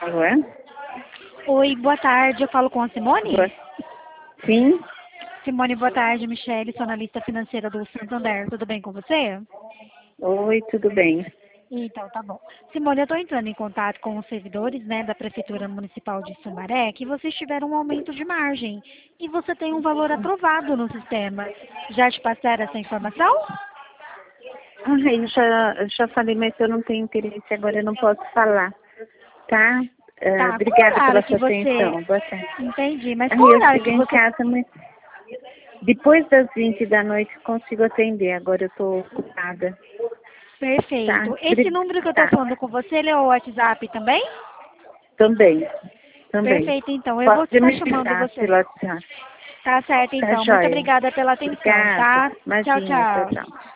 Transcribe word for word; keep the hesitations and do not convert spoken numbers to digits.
Alô? É? Oi, boa tarde. Eu falo com a Simone? Boa- Sim? Simone, boa tarde. Michele, sou analista financeira do Santander. Tudo bem com você? Oi, tudo bem? Então, tá bom. Simone, eu estou entrando em contato com os servidores, né, da Prefeitura Municipal de Sumaré, que vocês tiveram um aumento de margem e você tem um valor aprovado no sistema. Já te passaram essa informação? Ah, eu já, eu já falei, mas eu não tenho interesse agora, eu não posso falar, tá? Ah, Tá, qual obrigada horário pela que sua atenção. você... Boa tarde. Entendi, mas Ah, qual eu horário que cheguei em você... casa, mas depois das vinte da noite consigo atender, agora eu estou ocupada, tá? Perfeito. Esse Obri- número que eu estou Tá, falando com você, ele é o WhatsApp também? também, também. Perfeito, então. Eu vou Pode estar me chamando ligar você. pelo WhatsApp. Tá certo, Tá então. Muito joia. obrigada pela atenção, Obrigada. tá? Tchau, Imagina, tchau, tchau. tchau.